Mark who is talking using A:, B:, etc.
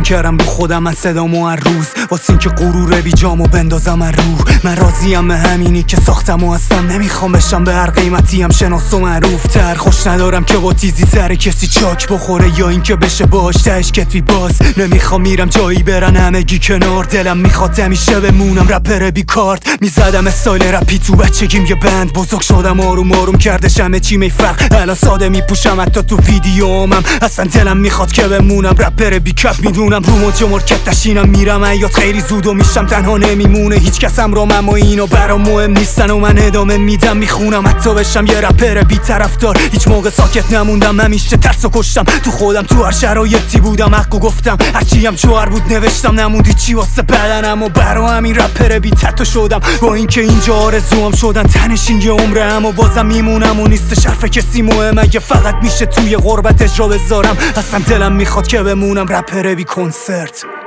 A: روشن کردم رو خودم من صدامو هر روز، واسه این که غرور بی جامو بندازم هر رو. من راضیم به همینی که ساختم و اصلا نمیخوام بشم به هر قیمتی هم شناس و معروف تر. خوش ندارم که با تیزی سر کسی چاک بخوره یا این که بشه باش تهش کتفی باز. نمیخوام میرم جایی برن همگی کنار، دلم میخواد همیشه بمونم رپر بی کارت. میزدم استایل رپی تو بچگیم یه بند، بزرگ شدم آروم آروم کردش همه چی میفرق. الان ساده میپوشم حتی تو ویدیومم، اصلا دلم میخواد که بمونم رپر بی کپ. میدونم رو موج مرکب تشینم میرم حیات خیلی زود و میشم تنها نمیمونه هیچ کسم رو، اما اینا برام مهم نیستن و من ادامه میدم میخونم حتی بشم یه رپر بی طرفدار. هیچ موقع ساکت نموندم، همیشه ترسو کشتم تو خودم، تو هر شرایطی بودم حقو گفتم، هرچی هم جوهر بود نوشتم، نموندی چی واسه بدنم و برا همین رپر بی تتو شدم. با اینکه اینجا آرزوام شدن تنشین یه عمره، اما بازم میمونم و نیست حرف کسی مهم. اگه فقط میشه توی غربت اجرا بذارم، اصلا دلم میخواد که بمونم رپر بی کنسرت.